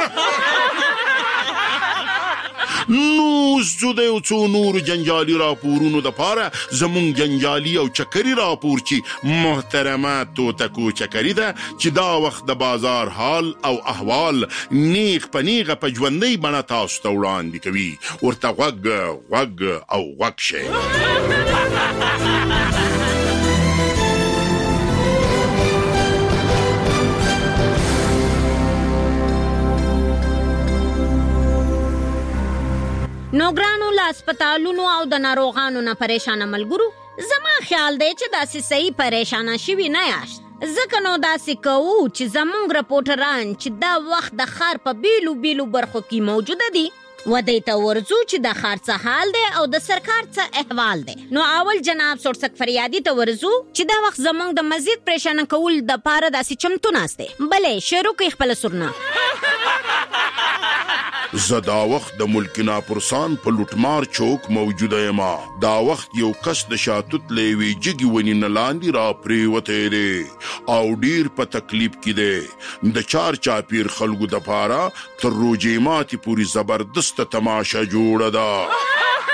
نو زه د یو څو نورو جنجالي راپورونو دپاره زمونږ جنجالي او چکري راپور چې محترمه توتکو چکري ده، چې دا وخت د بازار حال او احوال نیغ په نیغه په ژوندۍ بڼه تاسو ته وړاندې کوي. ورته غوږ او غوږ شئ. هسپتالونو او د ناروغانو نه پریشانه ملګرو، زما خیال دی چې داسې صحیح پریشانه شوي نه یاست. ځکه نو داسې کوو چې زمونږ رپورټران چې دا وخت د ښار په بیلو بیلو برخو کې موجوده دي ودی ته ورځو چې د ښار څه حال دی او د سرکار څه احوال دی. نو اول جناب سورسک فریادي ته ورځو چې دا وخت زمونږ د مزید پریشانه کول د پاره داسې چمتو ناست دی. بلې شروع کوي خپل سرونه. زه دا وخت د ملک ناپرسان په لوټمار چوک موجوده یم. دا وخت یو کس د شاتوت له یوې جګې ونې نه لاندې را پرېوتی دی او ډیر په تکلیف کې دی. د چار چاپیر خلکو دپاره تر روژې ماتې پورې زبردسته تماشه جوړه ده.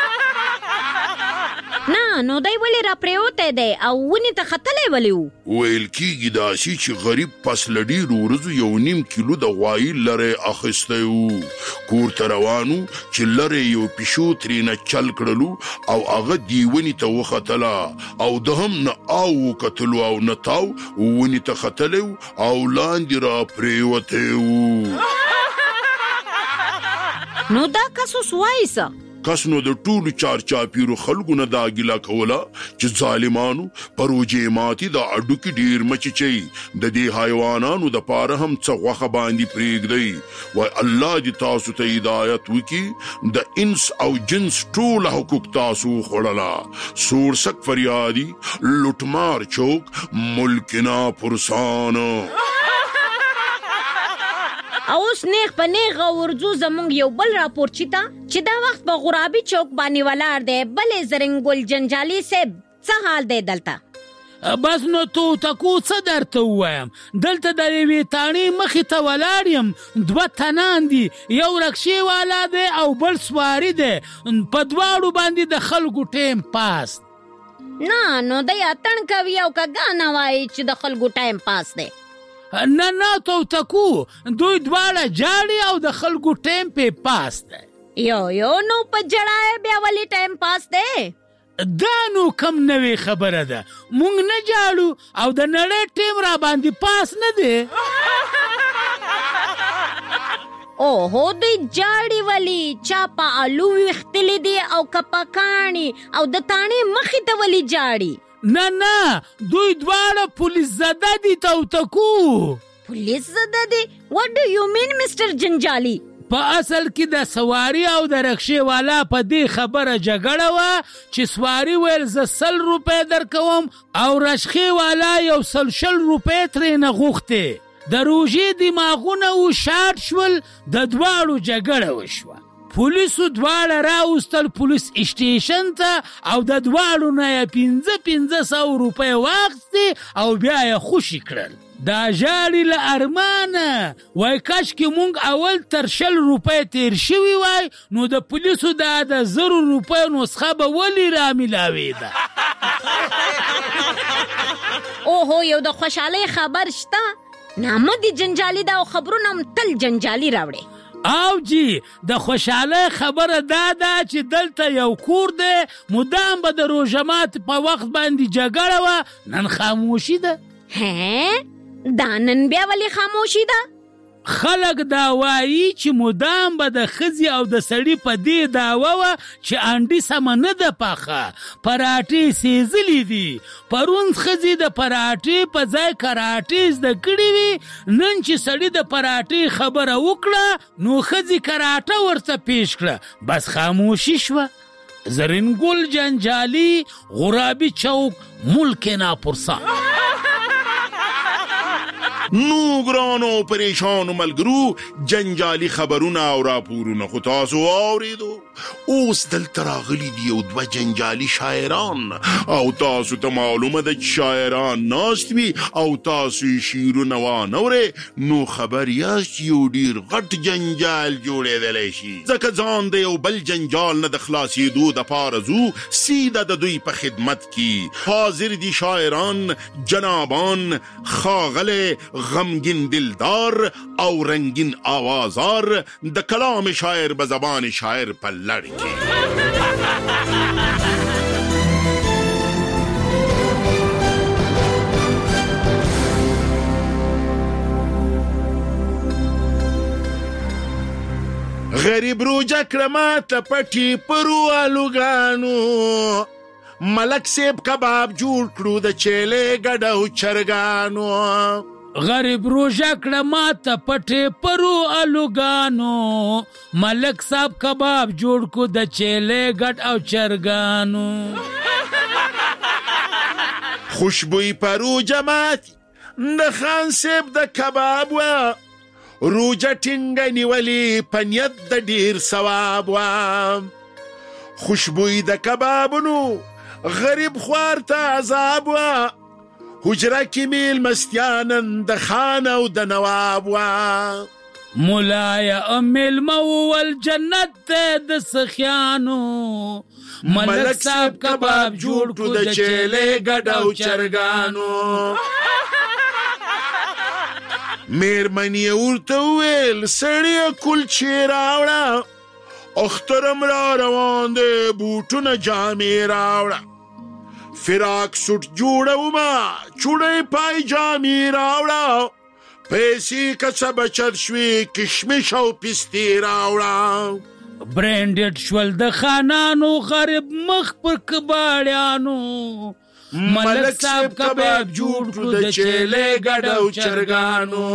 نه نو دی ولې را پرېوتی دی او ونې ته ختلی ولې و؟ ویل کېږي داسې چې غریب پس له ډېرو ورځو 1.5 کیلو د غوایي لری اخیستی و. کور ته روانو چې لری یو پیشو ترېنه چل کړلو او هغه دې ونې ته وختله او د هم نه آو وکتلو او نه تاو ونې ته ختلی و او لاندې را پرېوتی و. نو دا کس اوس وایي څه؟ کس نو د ټولو چار چاپیرو خلکو نه دا ګیله کوله چې ظالمانو په روژې ماتې دا اډوکې ډېر مچچئ. د دې حیوانانو دپاره هم څه غوښه باندې پرېږدئ. وای الله دې تاسو ته هدایت وکړي. د انس او جنس ټوله حقوق تاسو وخوړله. سورسک فریادي، لوټمار چوک، ملک ناپرسان. اوس نیغ په نیغه ورځو زمونږ یو بل راپورچي ته چې دا وخت په غرابي چوک باندې ولاړ دی. بلې زرنګل جنجالي صاحب څه حال دی دلته؟ بس نو تو تکو څه درته ووایم؟ دلته د یوې تاڼې مخې ته ولاړ یم. 2 تنان دي، یو رکشې والا دی او بل سواري دی. په دواړو باندې د خلکو ټیم پاس. نه نو دی اتڼ کوي او کګانه وایي چې د خلکو ټایم پاس دی. نه تو تکو دوی دواړه جاړي او د خلکو ټیم پې پاس دی. یو نو په جړای بیا ولې ټایم پاس دی؟ دا نو کم نوې خبره ده. مونږ نه جاړو او د نړۍ ټیم را باندې پاس نه دی. اوهو دوی جاړي ولی چا په الو ویختلی دی او کپکانی او د تاڼې مخې ته ولی جاړي؟ نه دوی دواړه پولیس زده دي توتکو. پولیس زده دي؟ What do you mean Mr. جنجالي؟ په اصل کې د سواری او د رکشې والا په دې خبره جګړه وه چې سواری ویل زه 100 روپۍ درکوم او رکشې والا یو 100 روپۍ ترېنه غوښتې. د روژې دماغونه و شاټ شول، د دواړو جګړه وشوه. پولیسو دواړه راوستل پولیس اسټیشن ته او د دواړو نه یې 500 روپۍ واخیستې او بیا یې خوشي کړل. دا ژاړي له ارمانه. وای کاشکې مونږ اول تر 100 روپۍ تیر شوي وای نو د پولیسو دا د 100 روپۍ نسخه به ولې رامیلاوېده. اوهو یو د خوشحالۍ خبر شته؟ نامه دي جنجالي دا او خبرونه هم تل جنجالي راوړي. او جی د خوشحاله خبره دا ده چې دلته یو کور دی مدام به د روژه ماتې په وخت باندې جګړه وه، نن خاموشي ده. هې دا نن بیا ولې خاموشي ده؟ خلک دا وایي چې مدام به د ښځې او د سړي په دې دعوه وه چې انډي سمه نه ده پخه، پراټې سیزلي دي. پرون ښځې د پراټې په ځای کراټې زده کړې وي، نن چې سړي د پراټې خبره وکړه نو ښځې کراټه ورته پیش کړه، بس خاموشي شوه. زرنګل جنجالي، غرابي چوک، ملک ناپرسان. نو ګرانو پریشانو ملګرو، جنجالي خبرونه او راپورونه خو تاسو واورېدو. اوس دلته راغلي دي یو 2 جنجالي شاعران او تاسو ته معلومه ده چې شاعران ناست وي او تاسو یې شعرونه وانورئ نو خبر یاست چې یو ډېر غټ جنجال جوړېدلی شي. ځکه ځان د یو بل جنجال نه د خلاصېدو دپاره ځو سیده د دوی په خدمت کې. حاضر دي شاعران جنابان ښاغلی غمگین دلدار او رنگین آوازار د کلام شاعر به زبان شاعر په لړ کې. غریب روجه کړه ماته پټي پرو الوګانو ملک سیب کباب جوړ کړو د چیلې ګډ او چرګانو غریب روژه کړه ماته پټې پرو الوګانو ملک صاحب کباب جوړ کو د چیلې ګډ او چرګانو خوشبوئی پرو جماعت د خان سیب د کباب و روجه ټینګه نیولې پنیت د ډیر ثواب و خوشبوئی د کبابونو غریب خوار ته عذاب و حجره کې میل مستیانن د خان او د نواب و مولایا امیل مول جنت د سخیانو ملک صاحب کباب جوړ کو د چیلې ګډ او چرګانو میرمنی ورته ویل سړی کلچې راوړه اخترم را روان دی بوټونه جامې راوړه فراق سوټ جوړوما چوړې پای جامې راوړه پیسې کڅه بچت شوي کشمش او پستې راوړه برانډډ شول د خانانو غریب مخ پر کباړیانو ملک صاحب کباب جوړ کړو د چیلې ګډ او چرګانو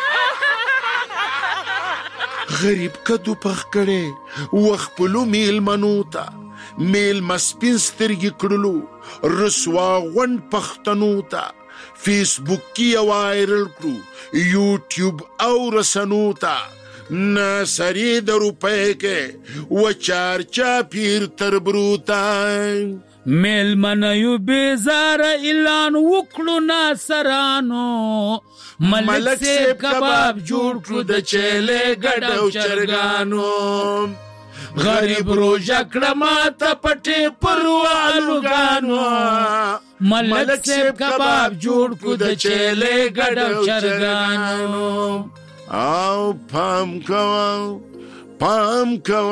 غریب کدو پخ کړي وخپلو میل منوتا میل مسپین سترګې کړلو رسوا غون پختنو ته فیسبوک کې وایرل کړو یوټیوب او رسنو ته ناسری د روپے کې و چارچا پیر تر بروتا میل منیو بیزار اعلان وکړو ناصرانو ملک سیب کباب جوړ کړو د چیلې ګډ او چرګانو غریب روژه کړه ماته پټې پروالوګانو ملک سیب کباب جوړ کړو د چیلې ګډ او چرګانو او پام کوا پام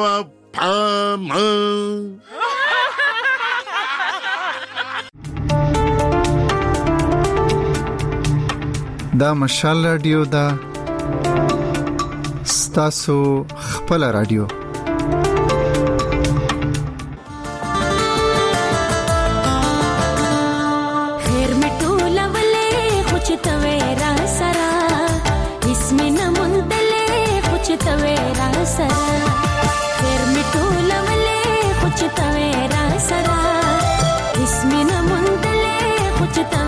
دا مشال رادیو دا ستاسو خپل رادیو خیر مټوله ولې خوچتوي را سرا اسمه نمندلې خوچتوي را سرا خیر مټوله ولې خوچتوي را سرا اسمه نمندلې خوچتوي